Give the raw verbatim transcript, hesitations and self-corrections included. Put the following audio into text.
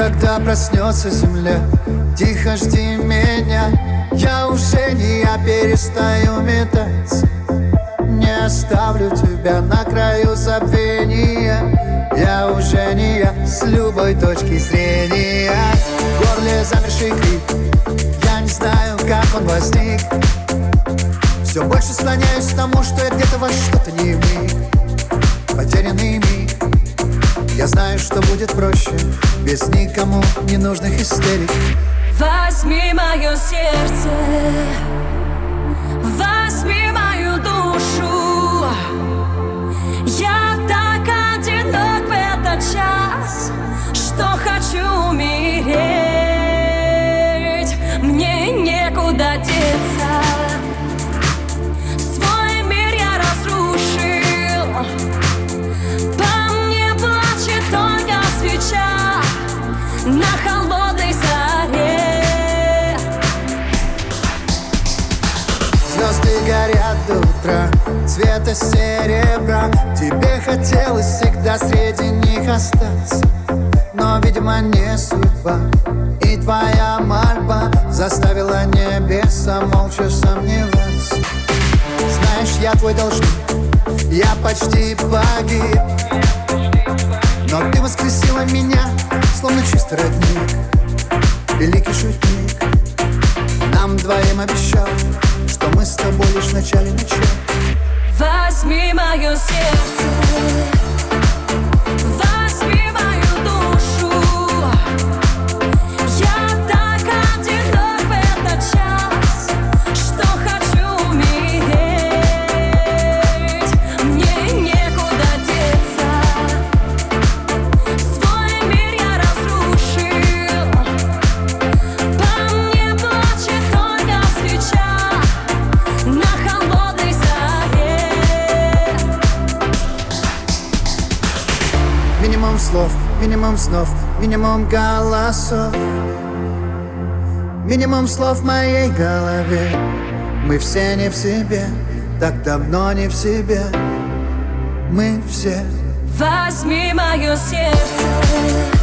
когда проснется земля, тихо жди меня. Я уже не я, перестаю метаться. Не оставлю тебя на краю забвения. Я уже не я, с любой точки зрения. В горле замерший крик, я не знаю, как он возник. Все больше склоняюсь к тому, что я где-то во что-то не вник. Потерянный миг. Я знаю, что будет проще без никому ненужных истерик. Возьми мое сердце, возьми мою душу. Я так одинок в этот час, что хочу умереть. Мне некуда деться. Свой мир я разрушил. По мне плачет только свеча на холодной заре. Звезды горят до утра, цвета серебра. Тебе хотелось всегда среди них остаться, но, видимо, не судьба. И твоя мольба заставила небеса молча сомневаться. Знаешь, я твой должник, я почти погиб, но ты воскресила меня, словно чистый родник. Великий шутник нам двоим обещал, что мы с тобой лишь в начале начала. Возьми мое сердце, возьми мою душу. Я так одинок в этот час, что хочу умереть. Мне некуда деться. Свой мир я разрушил. По мне плачет только свеча на холодной заре. Минимум слов, минимум снов, минимум голосов, минимум слов в моей голове. Мы все не в себе, так давно не в себе. Мы все. Возьми мое сердце,